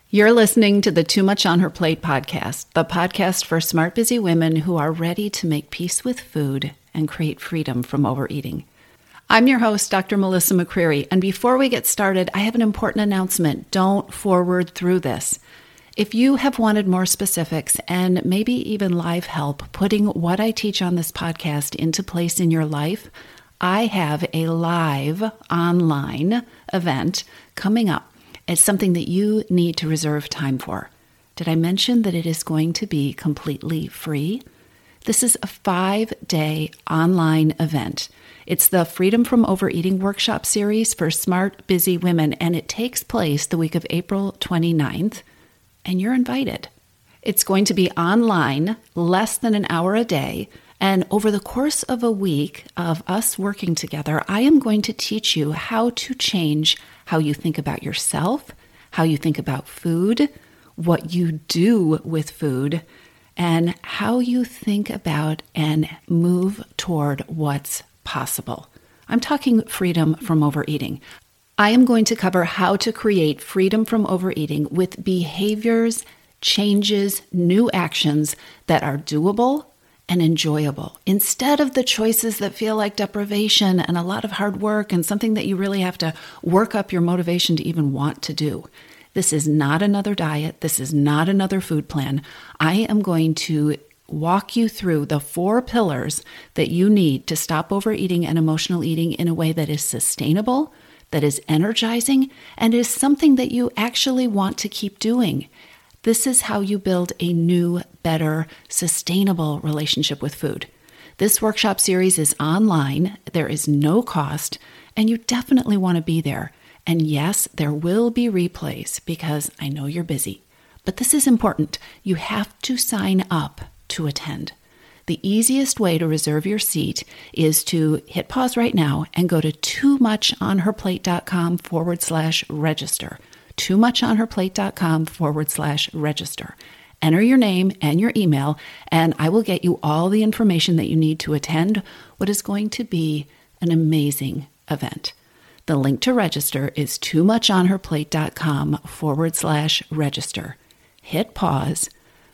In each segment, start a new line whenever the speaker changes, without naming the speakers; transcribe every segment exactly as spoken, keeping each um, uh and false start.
You're listening to the Too Much on Her Plate podcast, the podcast for smart, busy women who are ready to make peace with food and create freedom from overeating. I'm your host, Doctor Melissa McCreary, and before we get started, I have an important announcement. Don't forward through this. If you have wanted more specifics and maybe even live help putting what I teach on this podcast into place in your life, I have a live online event coming up. It's something that you need to reserve time for. Did I mention that it is going to be completely free? This is a five-day online event. It's the Freedom from Overeating workshop series for smart, busy women, and it takes place the week of April twenty-ninth, and you're invited. It's going to be online, less than an hour a day, and over the course of a week of us working together, I am going to teach you how to change how you think about yourself, how you think about food, what you do with food, and how you think about and move toward what's possible. I'm talking freedom from overeating. I am going to cover how to create freedom from overeating with behaviors, changes, new actions that are doable and enjoyable, instead of the choices that feel like deprivation and a lot of hard work and something that you really have to work up your motivation to even want to do. This is not another diet. This is not another food plan. I am going to walk you through the four pillars that you need to stop overeating and emotional eating in a way that is sustainable, that is energizing, and is something that you actually want to keep doing. This is how you build a new, better, sustainable relationship with food. This workshop series is online. There is no cost, and you definitely want to be there. And yes, there will be replays because I know you're busy. But this is important. You have to sign up to attend. The easiest way to reserve your seat is to hit pause right now and go to too much on her plate dot com forward slash register. too much on her plate dot com forward slash register. Enter your name and your email, and I will get you all the information that you need to attend what is going to be an amazing event. The link to register is too much on her plate dot com forward slash register. Hit pause,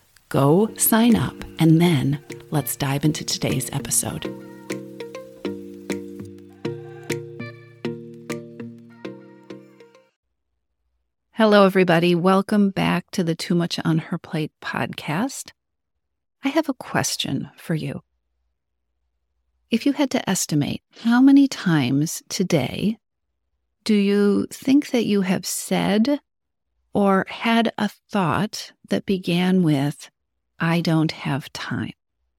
go sign up, and then let's dive into today's episode. Hello, everybody. Welcome back to the Too Much on Her Plate podcast. I have a question for you. If you had to estimate how many times today do you think that you have said or had a thought that began with, I don't have time?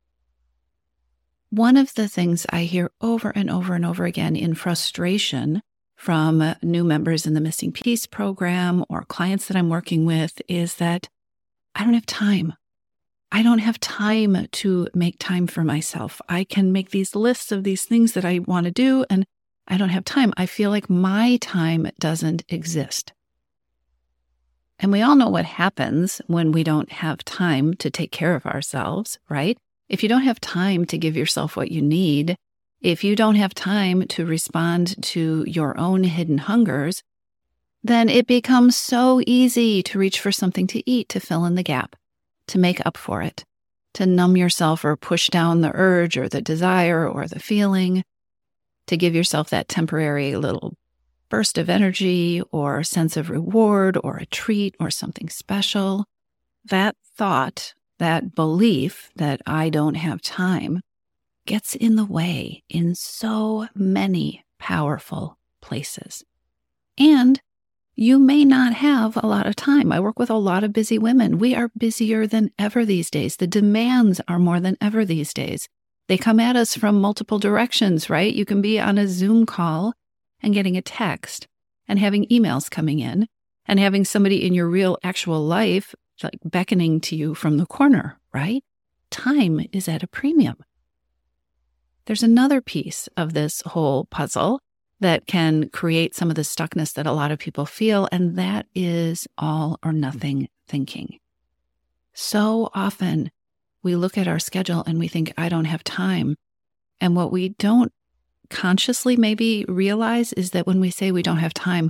One of the things I hear over and over and over again in frustration from new members in the Missing Peace program or clients that I'm working with is that I don't have time. I don't have time to make time for myself. I can make these lists of these things that I want to do, and I don't have time. I feel like my time doesn't exist. And we all know what happens when we don't have time to take care of ourselves, right? If you don't have time to give yourself what you need, if you don't have time to respond to your own hidden hungers, then it becomes so easy to reach for something to eat to fill in the gap, to make up for it, to numb yourself or push down the urge or the desire or the feeling, to give yourself that temporary little burst of energy or sense of reward or a treat or something special. That thought, that belief that I don't have time gets in the way in so many powerful places. And you may not have a lot of time. I work with a lot of busy women. We are busier than ever these days. The demands are more than ever these days. They come at us from multiple directions, right? You can be on a Zoom call and getting a text and having emails coming in and having somebody in your real actual life like beckoning to you from the corner, right? Time is at a premium. There's another piece of this whole puzzle that can create some of the stuckness that a lot of people feel, and that is all or nothing thinking. So often we look at our schedule and we think, I don't have time. And what we don't consciously maybe realize is that when we say we don't have time,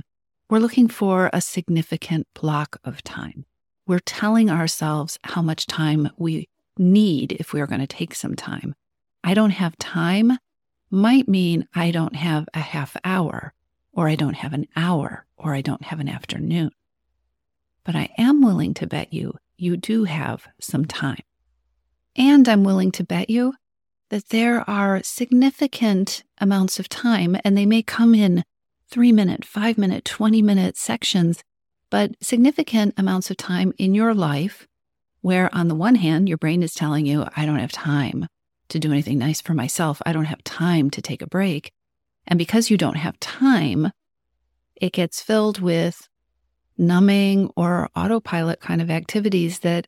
We're looking for a significant block of time. We're telling ourselves how much time we need if we are going to take some time. I don't have time might mean I don't have a half hour, or I don't have an hour, or I don't have an afternoon. But I am willing to bet you, you do have some time. And I'm willing to bet you that there are significant amounts of time, and they may come in three-minute, five-minute, twenty-minute sections, but significant amounts of time in your life where, on the one hand, your brain is telling you, I don't have time to do anything nice for myself. I don't have time to take a break. And because you don't have time, it gets filled with numbing or autopilot kind of activities that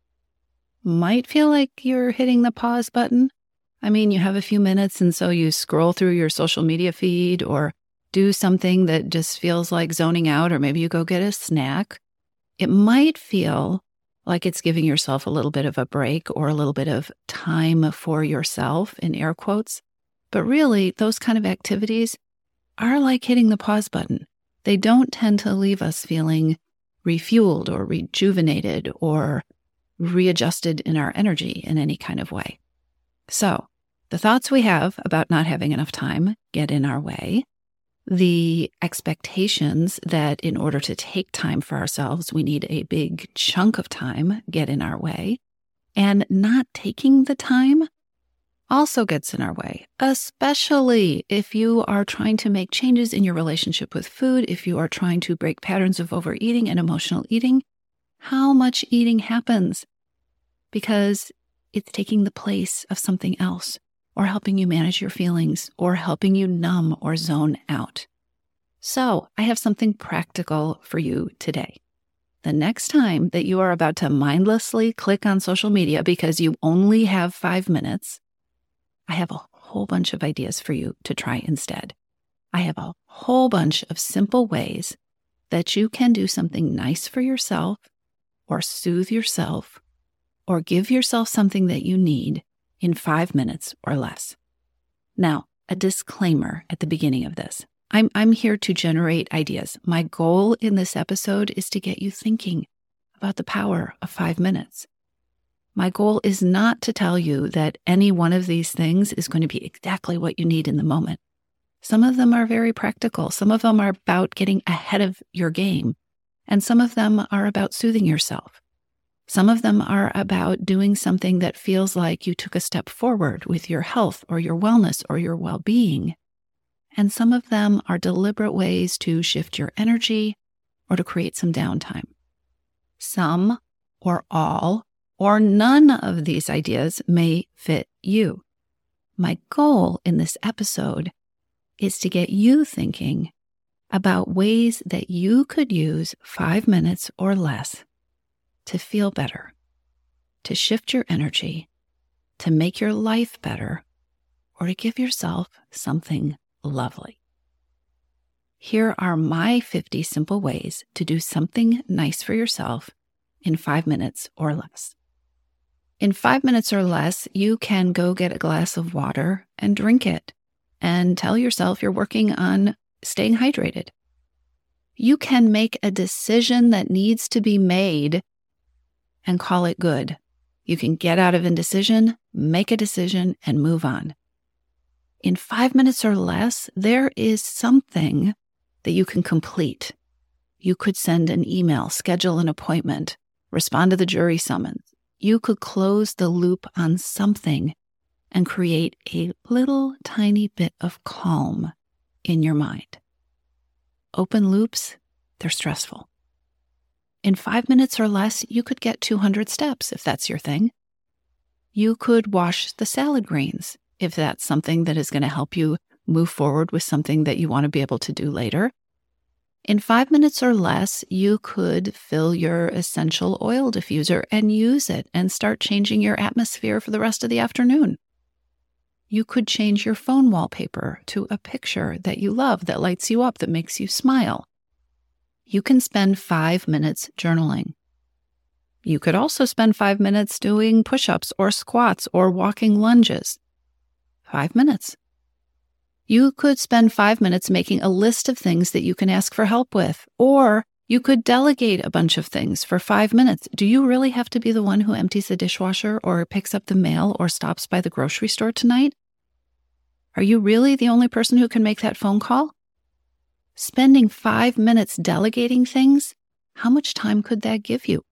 might feel like you're hitting the pause button. I mean, you have a few minutes, and so you scroll through your social media feed or do something that just feels like zoning out, or maybe you go get a snack. It might feel like it's giving yourself a little bit of a break or a little bit of time for yourself, in air quotes. But really, those kind of activities are like hitting the pause button. They don't tend to leave us feeling refueled or rejuvenated or readjusted in our energy in any kind of way. So the thoughts we have about not having enough time get in our way. The expectations that in order to take time for ourselves, we need a big chunk of time get in our way. And not taking the time also gets in our way, especially if you are trying to make changes in your relationship with food, if you are trying to break patterns of overeating and emotional eating. How much eating happens because it's taking the place of something else, or helping you manage your feelings, or helping you numb or zone out. So I have something practical for you today. The next time that you are about to mindlessly click on social media because you only have five minutes, I have a whole bunch of ideas for you to try instead. I have a whole bunch of simple ways that you can do something nice for yourself, or soothe yourself, or give yourself something that you need in five minutes or less. Now, a disclaimer at the beginning of this. I'm, I'm here to generate ideas. My goal in this episode is to get you thinking about the power of five minutes. My goal is not to tell you that any one of these things is going to be exactly what you need in the moment. Some of them are very practical. Some of them are about getting ahead of your game. And some of them are about soothing yourself. Some of them are about doing something that feels like you took a step forward with your health or your wellness or your well-being. And some of them are deliberate ways to shift your energy or to create some downtime. Some or all or none of these ideas may fit you. My goal in this episode is to get you thinking about ways that you could use five minutes or less to feel better, to shift your energy, to make your life better, or to give yourself something lovely. Here are my fifty simple ways to do something nice for yourself in five minutes or less. In five minutes or less, you can go get a glass of water and drink it and tell yourself you're working on staying hydrated. You can make a decision that needs to be made and call it good. You can get out of indecision, make a decision, and move on. In five minutes or less, there is something that you can complete. You could send an email, schedule an appointment, respond to the jury summons. You could close the loop on something and create a little tiny bit of calm in your mind. Open loops, they're stressful. In five minutes or less, you could get two hundred steps if that's your thing. You could wash the salad greens if that's something that is going to help you move forward with something that you want to be able to do later. In five minutes or less, you could fill your essential oil diffuser and use it and start changing your atmosphere for the rest of the afternoon. You could change your phone wallpaper to a picture that you love, that lights you up, that makes you smile. You can spend five minutes journaling. You could also spend five minutes doing push-ups or squats or walking lunges. Five minutes. You could spend five minutes making a list of things that you can ask for help with, or you could delegate a bunch of things for five minutes. Do you really have to be the one who empties the dishwasher or picks up the mail or stops by the grocery store tonight? Are you really the only person who can make that phone call? Spending five minutes delegating things, how much time could that give you?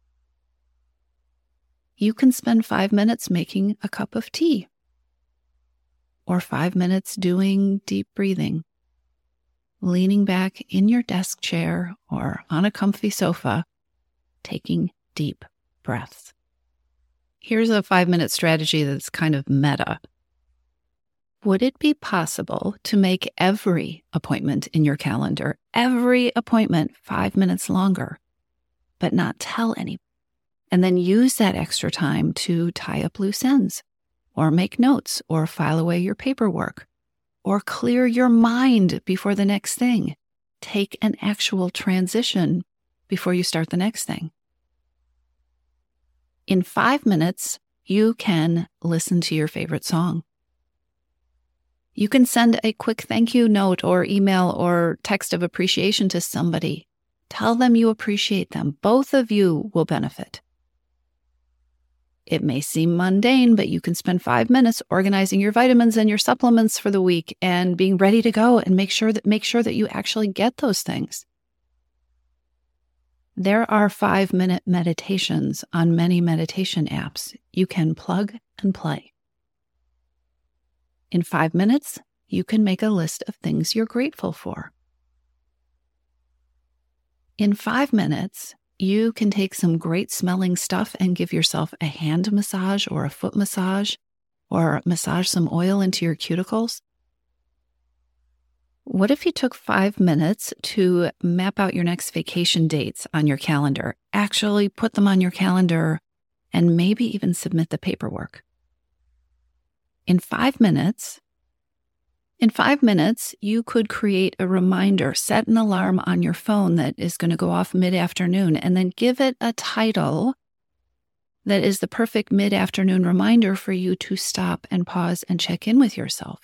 You can spend five minutes making a cup of tea, or five minutes doing deep breathing, leaning back in your desk chair or on a comfy sofa, taking deep breaths. Here's a five-minute strategy that's kind of meta. Would it be possible to make every appointment in your calendar, every appointment five minutes longer, but not tell anyone? And then use that extra time to tie up loose ends, or make notes, or file away your paperwork, or clear your mind before the next thing. Take an actual transition before you start the next thing. In five minutes, you can listen to your favorite song. You can send a quick thank you note or email or text of appreciation to somebody. Tell them you appreciate them. Both of you will benefit. It may seem mundane, but you can spend five minutes organizing your vitamins and your supplements for the week and being ready to go, and make sure that make sure that you actually get those things. There are five-minute meditations on many meditation apps. You can plug and play. In five minutes, you can make a list of things you're grateful for. In five minutes, you can take some great smelling stuff and give yourself a hand massage or a foot massage, or massage some oil into your cuticles. What if you took five minutes to map out your next vacation dates on your calendar, actually put them on your calendar, and maybe even submit the paperwork? In five minutes, In five minutes, you could create a reminder, set an alarm on your phone that is going to go off mid-afternoon, and then give it a title that is the perfect mid-afternoon reminder for you to stop and pause and check in with yourself.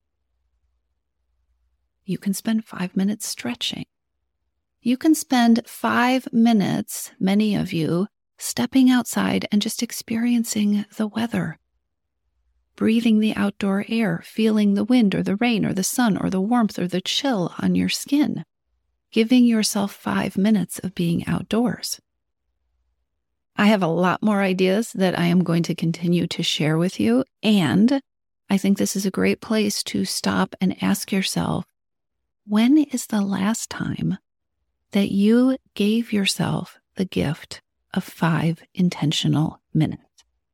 You can spend five minutes stretching. You can spend five minutes, many of you, stepping outside and just experiencing the weather. Breathing the outdoor air, feeling the wind or the rain or the sun or the warmth or the chill on your skin. Giving yourself five minutes of being outdoors. I have a lot more ideas that I am going to continue to share with you, and I think this is a great place to stop and ask yourself, when is the last time that you gave yourself the gift of five intentional minutes?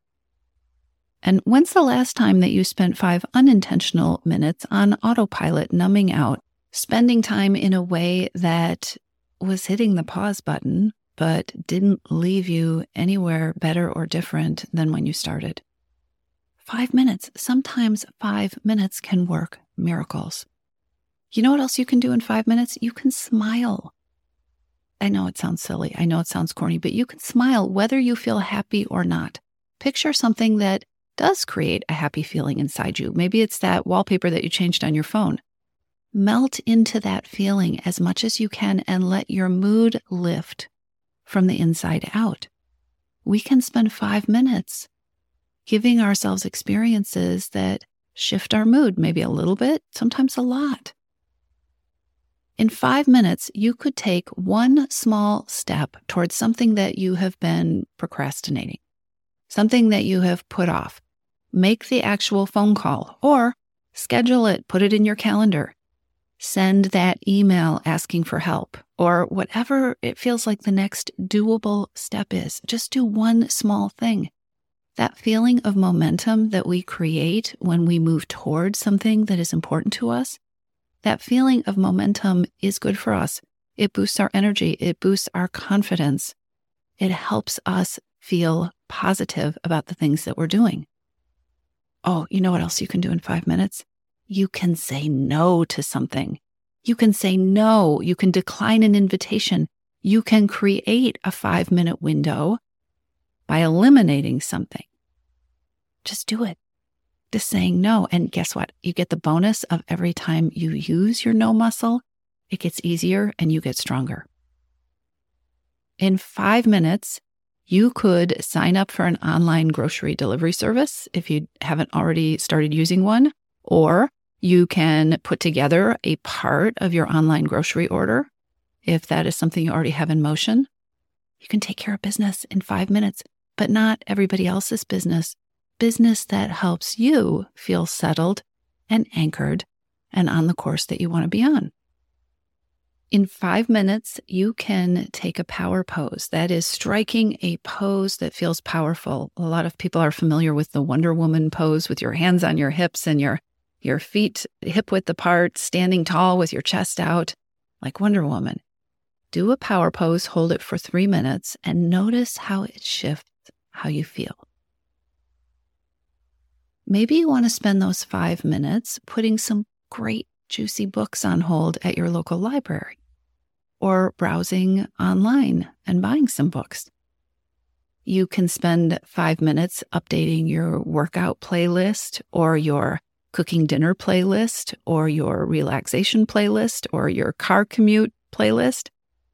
And when's the last time that you spent five unintentional minutes on autopilot, numbing out, spending time in a way that was hitting the pause button, but didn't leave you anywhere better or different than when you started? Five minutes, sometimes five minutes can work miracles. You know what else you can do in five minutes? You can smile. I know it sounds silly. I know it sounds corny, but you can smile whether you feel happy or not. Picture something that does create a happy feeling inside you. Maybe it's that wallpaper that you changed on your phone. Melt into that feeling as much as you can and let your mood lift from the inside out. We can spend five minutes giving ourselves experiences that shift our mood, maybe a little bit, sometimes a lot. In five minutes, you could take one small step towards something that you have been procrastinating, something that you have put off. Make the actual phone call or schedule it, put it in your calendar. Send that email asking for help or whatever it feels like the next doable step is. Just do one small thing. That feeling of momentum that we create when we move towards something that is important to us, that feeling of momentum is good for us. It boosts our energy. It boosts our confidence. It helps us feel positive about the things that we're doing. Oh, you know what else you can do in five minutes? You can say no to something. You can say no. You can decline an invitation. You can create a five-minute window by eliminating something. Just do it. practice saying no. And guess what? You get the bonus of every time you use your no muscle, it gets easier and you get stronger. In five minutes, you could sign up for an online grocery delivery service if you haven't already started using one, or you can put together a part of your online grocery order if that is something you already have in motion. You can take care of business in five minutes, but not everybody else's business. Business that helps you feel settled and anchored and on the course that you want to be on. In five minutes, you can take a power pose. That is striking a pose that feels powerful. A lot of people are familiar with the Wonder Woman pose with your hands on your hips and your, your feet hip width apart, standing tall with your chest out like Wonder Woman. Do a power pose, hold it for three minutes, and notice how it shifts how you feel. Maybe you want to spend those five minutes putting some great juicy books on hold at your local library, or browsing online and buying some books. You can spend five minutes updating your workout playlist, or your cooking dinner playlist, or your relaxation playlist, or your car commute playlist.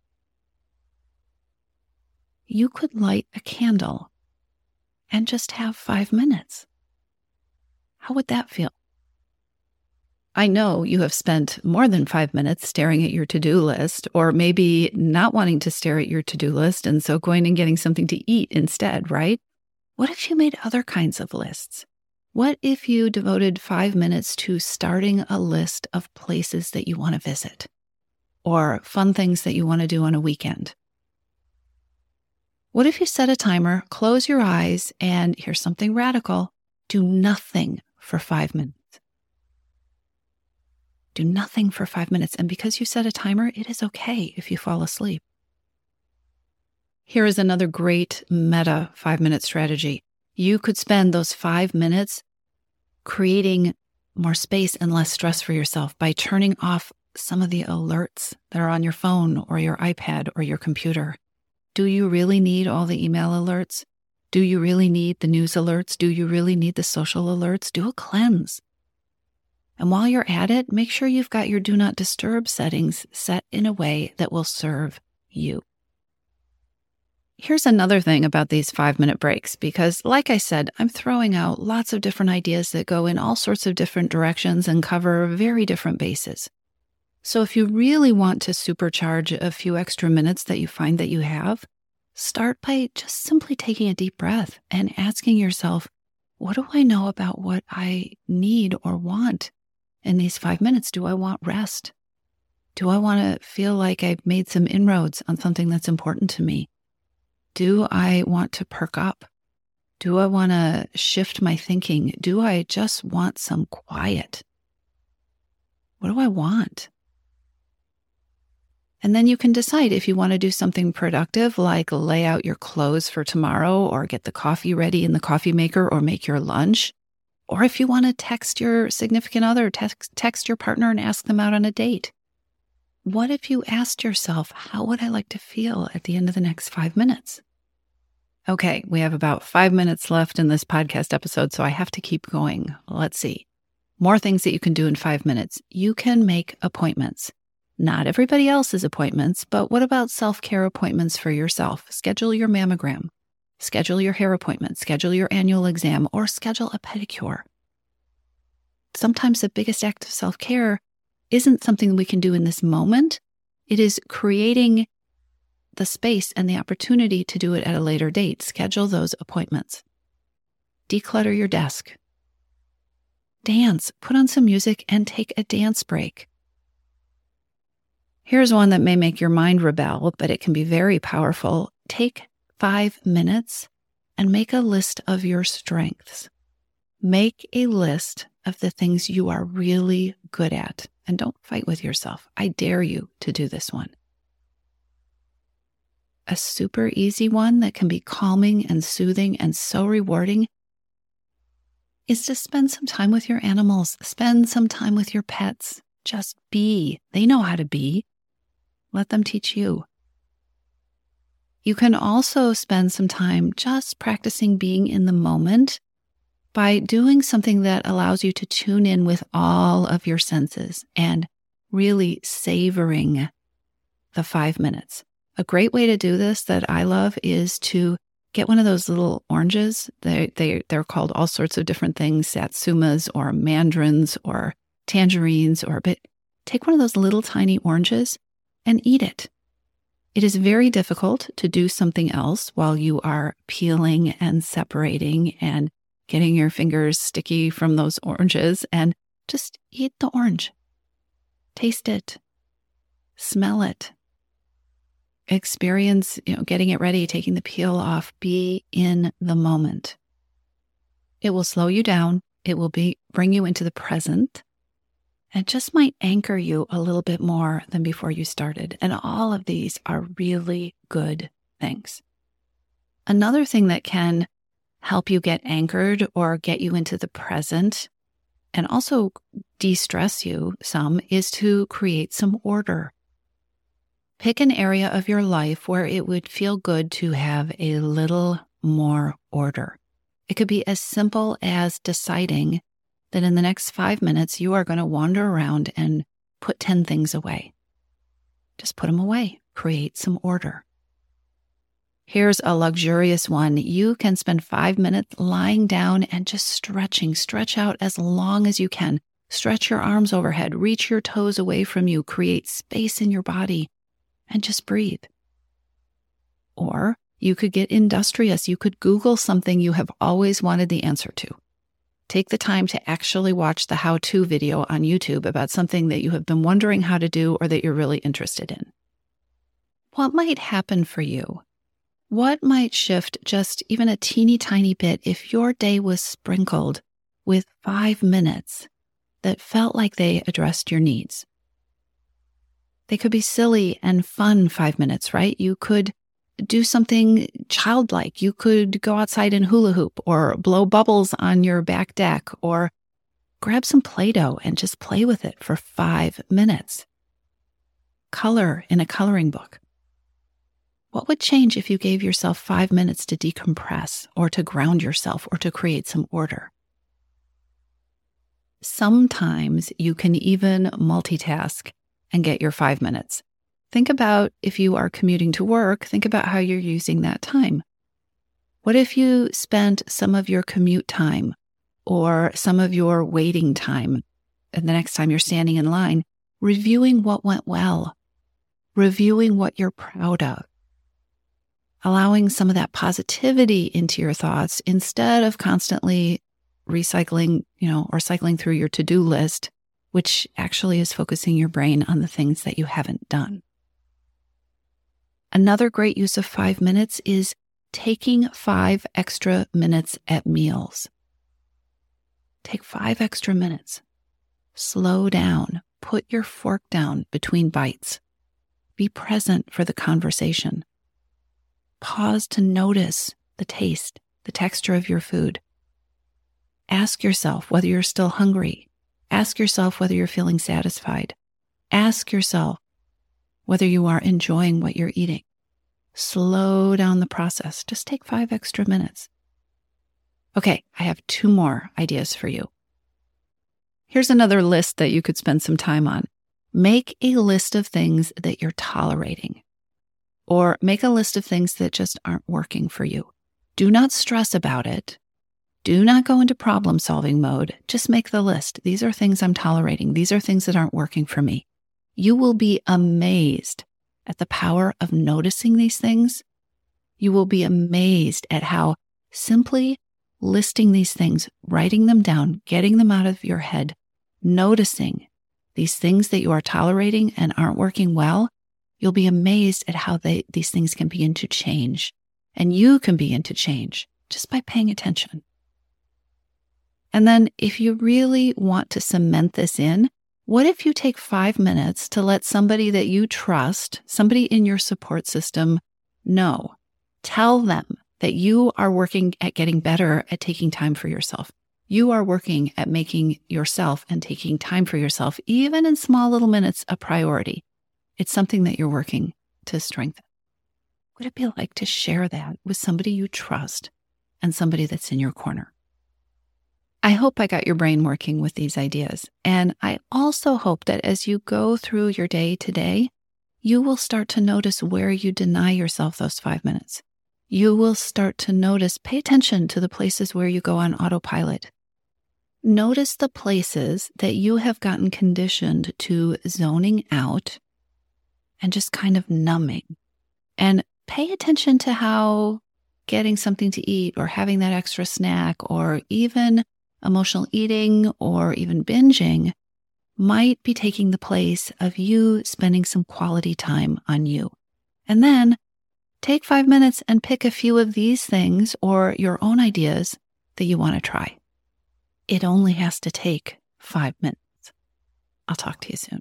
You could light a candle and just have five minutes. How would that feel? I know you have spent more than five minutes staring at your to-do list, or maybe not wanting to stare at your to-do list and so going and getting something to eat instead, right? What if you made other kinds of lists? What if you devoted five minutes to starting a list of places that you want to visit, or fun things that you want to do on a weekend? What if you set a timer, close your eyes, and here's something radical, do nothing for five minutes? Do nothing for five minutes. And because you set a timer, it is okay if you fall asleep. Here is another great meta five-minute strategy. You could spend those five minutes creating more space and less stress for yourself by turning off some of the alerts that are on your phone or your iPad or your computer. Do you really need all the email alerts? Do you really need the news alerts? Do you really need the social alerts? Do a cleanse. And while you're at it, make sure you've got your do not disturb settings set in a way that will serve you. Here's another thing about these five-minute breaks, because like I said, I'm throwing out lots of different ideas that go in all sorts of different directions and cover very different bases. So if you really want to supercharge a few extra minutes that you find that you have, start by just simply taking a deep breath and asking yourself, what do I know about what I need or want in these five minutes? Do I want rest? Do I want to feel like I've made some inroads on something that's important to me? Do I want to perk up? Do I want to shift my thinking? Do I just want some quiet? What do I want? And then you can decide if you want to do something productive, like lay out your clothes for tomorrow, or get the coffee ready in the coffee maker, or make your lunch. Or if you want to text your significant other, text, text your partner and ask them out on a date. What if you asked yourself, how would I like to feel at the end of the next five minutes? Okay, we have about five minutes left in this podcast episode, so I have to keep going. Let's see. More things that you can do in five minutes. You can make appointments. Not everybody else's appointments, but what about self-care appointments for yourself? Schedule your mammogram, schedule your hair appointment, schedule your annual exam, or schedule a pedicure. Sometimes the biggest act of self-care isn't something we can do in this moment. It is creating the space and the opportunity to do it at a later date. Schedule those appointments. Declutter your desk. Dance, put on some music and take a dance break. Here's one that may make your mind rebel, but it can be very powerful. Take five minutes and make a list of your strengths. Make a list of the things you are really good at, and don't fight with yourself. I dare you to do this one. A super easy one that can be calming and soothing and so rewarding is to spend some time with your animals. Spend some time with your pets. Just be. They know how to be. Let them teach you. You can also spend some time just practicing being in the moment by doing something that allows you to tune in with all of your senses and really savoring the five minutes. A great way to do this that I love is to get one of those little oranges. They, they, they're called all sorts of different things, satsumas or mandarins or tangerines, or but take one of those little tiny oranges and eat it. It is very difficult to do something else while you are peeling and separating and getting your fingers sticky from those oranges, and just eat the orange. Taste it. Smell it. Experience, you know, getting it ready, taking the peel off. Be in the moment. It will slow you down. It will be bring you into the present. It just might anchor you a little bit more than before you started. And all of these are really good things. Another thing that can help you get anchored or get you into the present and also de-stress you some is to create some order. Pick an area of your life where it would feel good to have a little more order. It could be as simple as deciding that in the next five minutes, you are going to wander around and put ten things away. Just put them away. Create some order. Here's a luxurious one. You can spend five minutes lying down and just stretching. Stretch out as long as you can. Stretch your arms overhead. Reach your toes away from you. Create space in your body and just breathe. Or you could get industrious. You could Google something you have always wanted the answer to. Take the time to actually watch the how-to video on YouTube about something that you have been wondering how to do or that you're really interested in. What might happen for you? What might shift just even a teeny tiny bit if your day was sprinkled with five minutes that felt like they addressed your needs? They could be silly and fun five minutes, right? You could do something childlike. You could go outside and hula hoop or blow bubbles on your back deck or grab some Play-Doh and just play with it for five minutes. Color in a coloring book. What would change if you gave yourself five minutes to decompress or to ground yourself or to create some order? Sometimes you can even multitask and get your five minutes. Think about if you are commuting to work, think about how you're using that time. What if you spent some of your commute time or some of your waiting time, and the next time you're standing in line, reviewing what went well, reviewing what you're proud of, allowing some of that positivity into your thoughts instead of constantly recycling, you know, or cycling through your to-do list, which actually is focusing your brain on the things that you haven't done. Another great use of five minutes is taking five extra minutes at meals. Take five extra minutes. Slow down. Put your fork down between bites. Be present for the conversation. Pause to notice the taste, the texture of your food. Ask yourself whether you're still hungry. Ask yourself whether you're feeling satisfied. Ask yourself whether you are enjoying what you're eating. Slow down the process. Just take five extra minutes. Okay, I have two more ideas for you. Here's another list that you could spend some time on. Make a list of things that you're tolerating, or make a list of things that just aren't working for you. Do not stress about it. Do not go into problem-solving mode. Just make the list. These are things I'm tolerating. These are things that aren't working for me. You will be amazed at the power of noticing these things. You will be amazed at how simply listing these things, writing them down, getting them out of your head, noticing these things that you are tolerating and aren't working well, you'll be amazed at how they, these things can begin to change. And you can begin to change just by paying attention. And then if you really want to cement this in, what if you take five minutes to let somebody that you trust, somebody in your support system, know? Tell them that you are working at getting better at taking time for yourself. You are working at making yourself and taking time for yourself, even in small little minutes, a priority. It's something that you're working to strengthen. What would it be like to share that with somebody you trust and somebody that's in your corner? I hope I got your brain working with these ideas. And I also hope that as you go through your day today, you will start to notice where you deny yourself those five minutes. You will start to notice, pay attention to the places where you go on autopilot. Notice the places that you have gotten conditioned to zoning out and just kind of numbing. And pay attention to how getting something to eat or having that extra snack or even emotional eating or even binging might be taking the place of you spending some quality time on you. And then take five minutes and pick a few of these things or your own ideas that you want to try. It only has to take five minutes. I'll talk to you soon.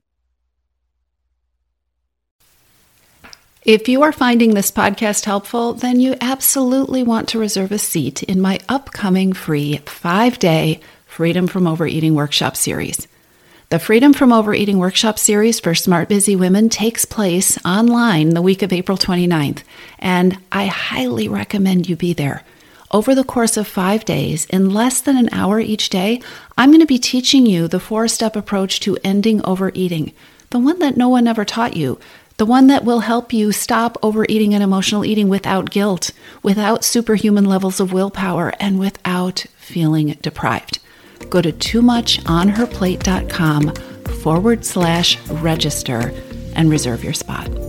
If you are finding this podcast helpful, then you absolutely want to reserve a seat in my upcoming free five-day Freedom from Overeating Workshop series. The Freedom from Overeating Workshop series for Smart Busy Women takes place online the week of April twenty-ninth, and I highly recommend you be there. Over the course of five days, in less than an hour each day, I'm going to be teaching you the four-step approach to ending overeating, the one that no one ever taught you, the one that will help you stop overeating and emotional eating without guilt, without superhuman levels of willpower, and without feeling deprived. Go to toomuchonherplate.com forward slash register and reserve your spot.